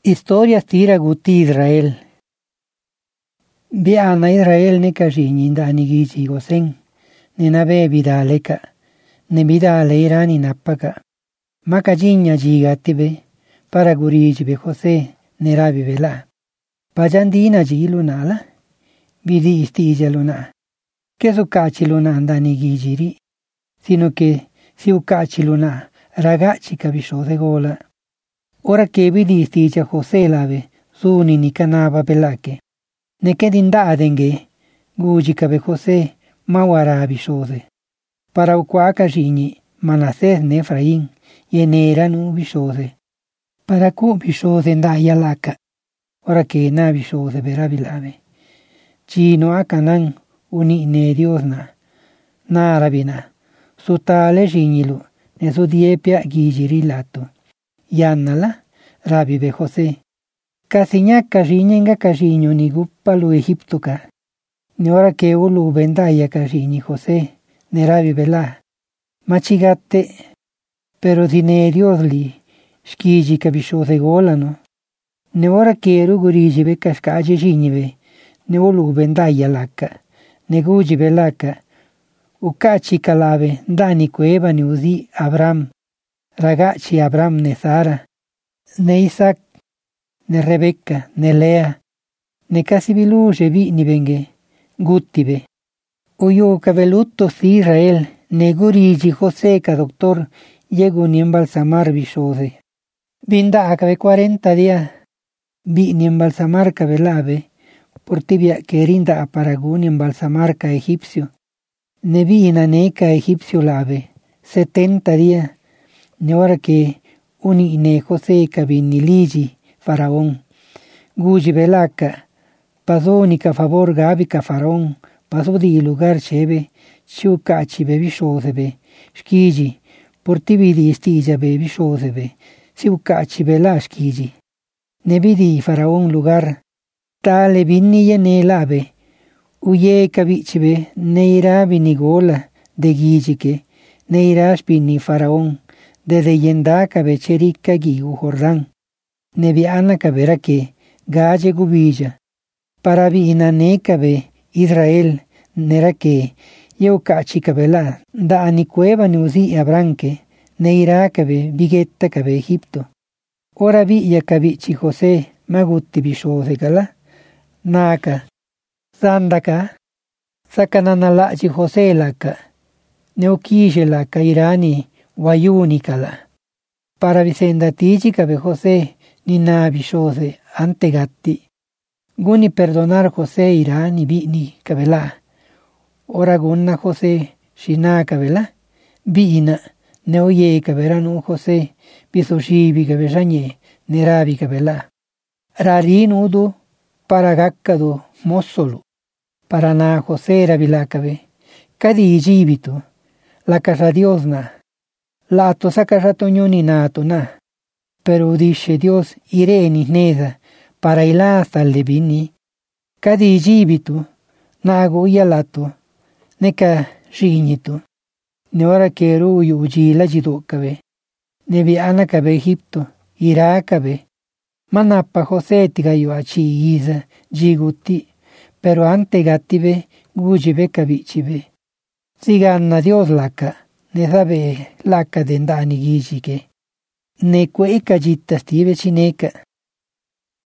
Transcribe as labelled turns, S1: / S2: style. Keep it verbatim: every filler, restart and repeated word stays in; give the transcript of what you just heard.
S1: Historia tira guti Israel. Biana Israel ne kajini ndani giji gosen. Ne nabe bidaleka. Ne bidale irani napaka. Makajinya jigatibe. Para gurijibe Jose ne rabi vela. Pajandina jilunala. Bidi istija luna. Que su cachiluna andani gijiri. Sino que si ucachiluna ragazzi cabisho de gola. Ora che vidi sticia José lave, suni ni canava belake. Ne che dindadenge, guji cabe José, mawara bishode. Para uquaca gini, Manasés ne Efraín, y enera nu bishode. Para cu bishode ndaya laka. Ora che na bishode berabilave. Chino a Canán, uni ne diosna. Na arabina, su tale ginilu, ne su diepia gijiri lato. Yannala, rabibe José. Casiña cajiñenga cajiño ni guppa lu Egiptoca. Ni ora que ulu vendaya cajiñi José, ne rabibe la. Machigate, pero dine diosli, skiji cabisho de golano. Ne ora que eru gurijibe cascaje jinibe, ne ulu vendaya laka, ne gujibe laka. Ucaci calave, dani cueva ni uzi Abram. Ragazzi Abram ne Sara, ne Isaac, ne Rebecca, ne Lea, ne casibiluce vi ni venge, guttibe. Uyo cavelutto si Israel, ne gurigi José ca doctor, llego ni embalsamar bishose. Vinda acabe cuarenta días, vi ni embalsamar cabelave, por tibia que rinda a Paragún embalsamar ca egipcio. Ne vi inaneca egipcio lave, setenta días. Ne ora que uni ne José cabiniligi faraón. Guji belaka, pasonica favor gabica faraón, paso di lugar chebe, chiucachi bebi shosebe, skiji, portibidi stija bebi shosebe, siucachi bela skiji. Ne vidi faraón lugar, tale vinnie ne lave, uye cabichibe, ne ira vinigola, de gijike, ne ira spini faraón. Desde yenda cabecherica giu Jordán. Neviana cabera que galle gubilla. Para vina ne cabe Israel nera que yeu cachi cabela. Da ani cueva ni uzi abranque. Ne ira cabe biguetta cabe Egipto. Ora vi ya cabichi José magutti bisho de gala. Naka. Sandaka. Sakananalachi José laka. Neukije laka irani. Wayunicala. Para vicenda tiji cabe José ni na bishose ante gatti. Guni perdonar José irá ni vi ni cabela. Ora gunna José shina cabela. Vina ne oye caberanu José biso shibi cabesanye nerabi cabela. Rarin udu para gaccado mossolu. Para na José rabila cabe. Cadi jibitu. La casa diosna. Lato sacarratoño ni nato na. Pero dice Dios iré ni neda para ir hasta el vini. Cadi jibitu, nago y alato, neca riñito. Ne ora que ruyo ujila jido cabe. Ne viana cabe Egipto, irá cabe. Manapa José tigayo achi iza, jiguti, pero ante gatibe, gujibe cabichibe. Siganna Dios laca. Ne sabe laka dendani gijike. Ne cueca jitta stive chineca.